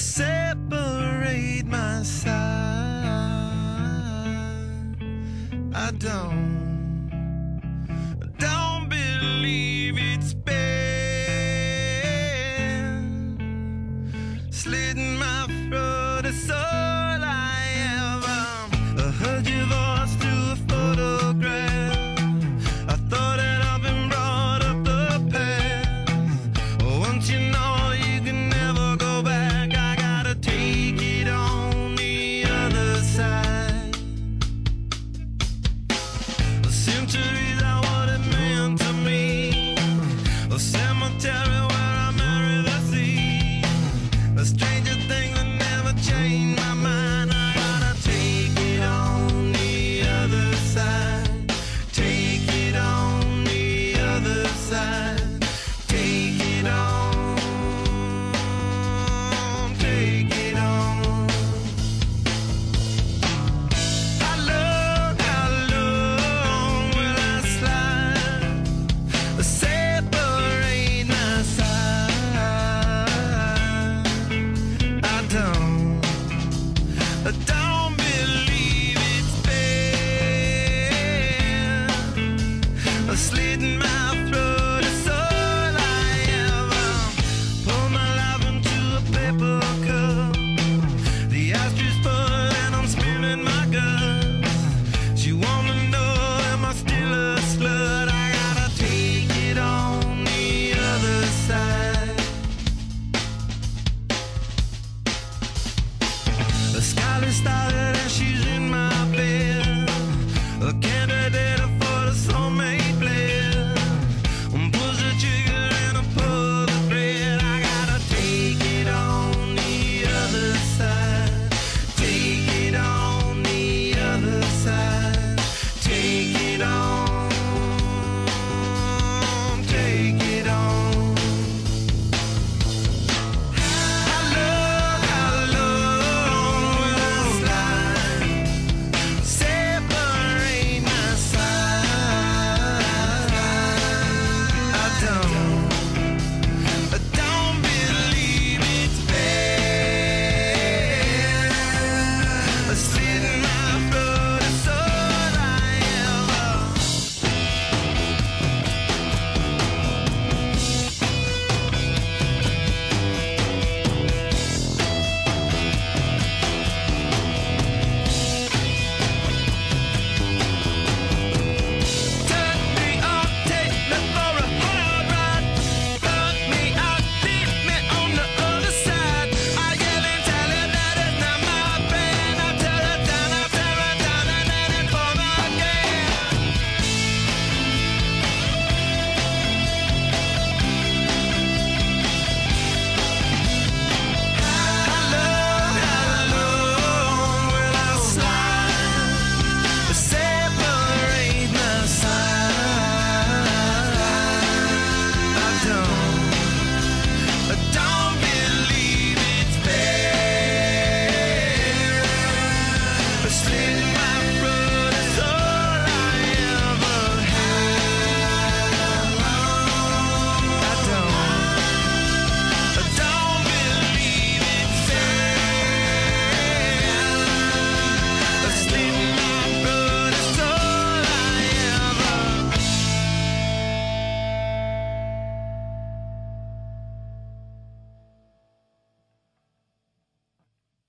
separate my side. I don't believe it's been slitting my throat. It's all I ever heard your voice through a photograph. I thought that I've been brought up the past. Once you know you can never go back, I gotta take it on the other side. The centuries are what it meant to me. A cemetery where I marry the sea. A stranger thing that never changed my mind. I gotta take it on the other side. Take it on the other side. Take it on. Take it on. How long will I slide? Separate my side. I don't believe it's been slitting my throat. It's all I ever pour my life into a paper cup. The ashtray full and I'm spilling my guts. She wanna know, am I still a slut? I gotta take it on the other side. The skyline started